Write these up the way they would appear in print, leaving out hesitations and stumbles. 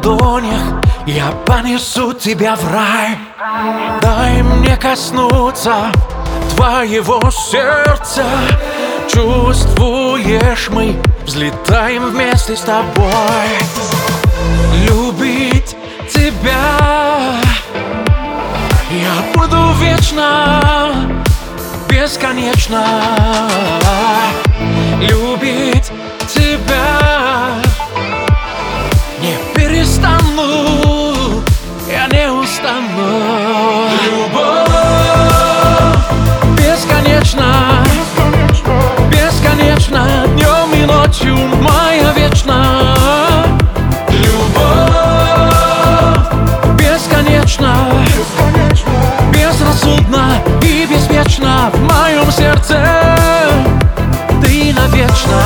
ладонях я понесу тебя в рай. Дай мне коснуться твоего сердца. Чувствуешь, мы взлетаем вместе с тобой. Любить тебя я буду вечно, бесконечно. Любить тебя не перестану, я не устану. Любовь бесконечна, бесконечно, днем и ночью моя вечна. Любовь бесконечна, безрассудна и беспечна. В моем сердце ты навечно.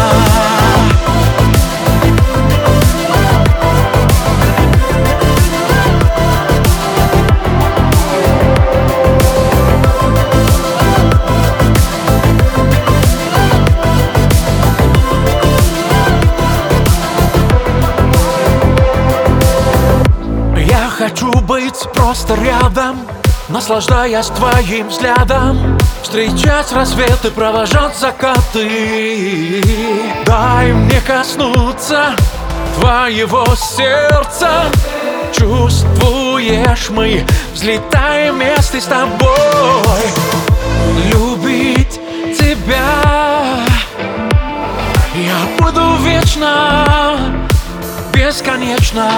Хочу быть просто рядом, наслаждаясь твоим взглядом, встречать рассветы, провожать закаты. Дай мне коснуться твоего сердца. Чувствуешь, мы взлетаем вместе с тобой. Любить тебя я буду вечно, бесконечно.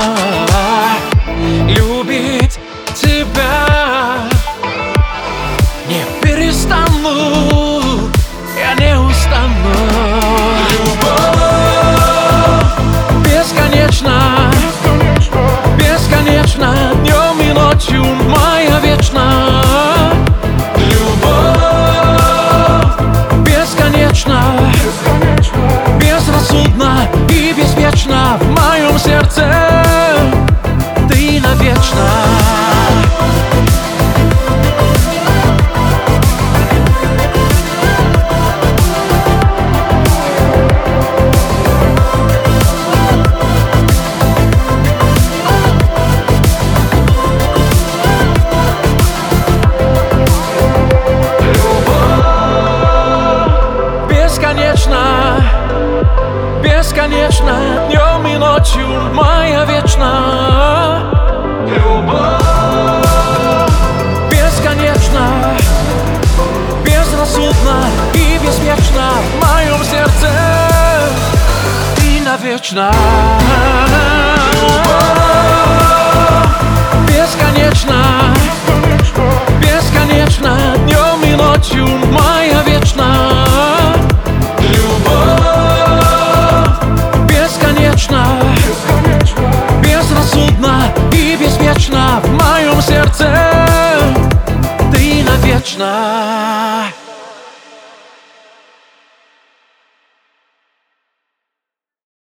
Любить тебя не перестану, я не устану. Любовь бесконечна, бесконечно, днем и ночью моя вечна. Любовь бесконечна, безрассудна и беспечна. В моем сердце ты навечно. Бесконечно, днем и ночью моя вечна. Любовь бесконечна, безрассудна и беспечна. В моем сердце ты навечно. Любовь бесконечна, бесконечно, днем и ночью моя вечна. Безрассудна и беспечна. В моем сердце ты навечно.